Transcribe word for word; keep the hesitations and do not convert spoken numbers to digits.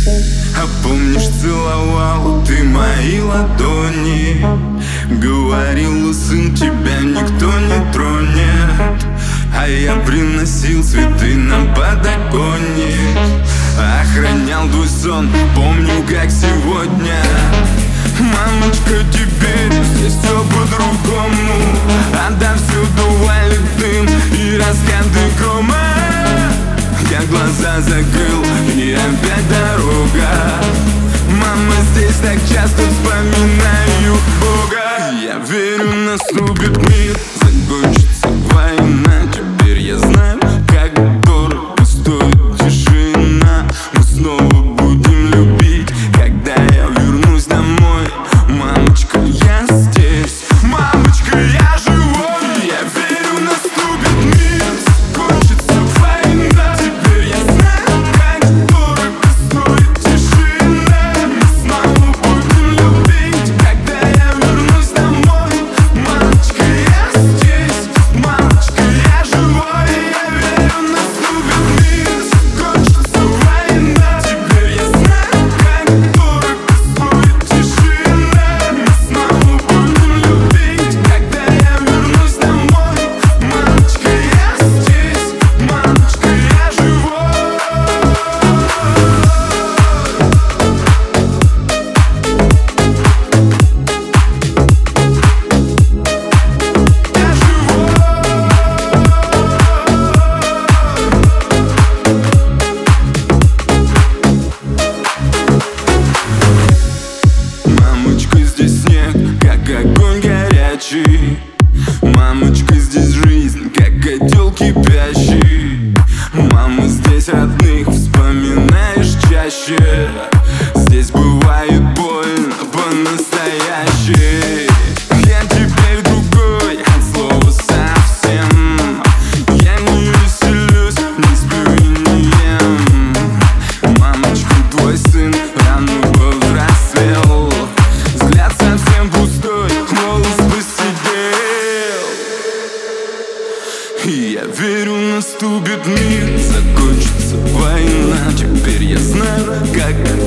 А помнишь, целовал ты мои ладони, говорила, сын, тебя никто не тронет. А я приносил цветы на подоконник, охранял твой сон, помню, как сегодня. Мамочка, теперь здесь все по-другому. Отовсюду валит дым и раскаты грома. Я глаза закрыл, и опять дорога. Мама, здесь так часто вспоминаю Бога. Я верю, наступит мир, закончится война. Теперь я знаю, как дорого стоит тишина. Мы снова будем любить, когда я вернусь домой. Мамочка, я здесь, мамочка, я живой. Я верю, наступит мир, закончится война. Теперь я знаю, как дорого стоит тишина. Мы снова будем любить, когда я вернусь домой. Мамочка, я здесь, мамочка, я живой. Я верю, наступит мир, закончится война. Теперь я знаю, как дорого стоит тишина. Мы снова будем любить, когда я вернусь домой. Мамочка, я здесь, мамочка, я живой. Мамочка, здесь снег, как огонь горячий. Мамочка, здесь жизнь, как котел кипящий. Мама, здесь родных вспоминаешь чаще. Здесь бывает больно по-настоящей. Я теперь другой, от слова совсем. Я не веселюсь, не сплю и не ем. Мамочка, твой сын рано повзрослел. Взгляд совсем пустой, волос посидел. И я верю, наступит мир, закончится война. Теперь я знаю, как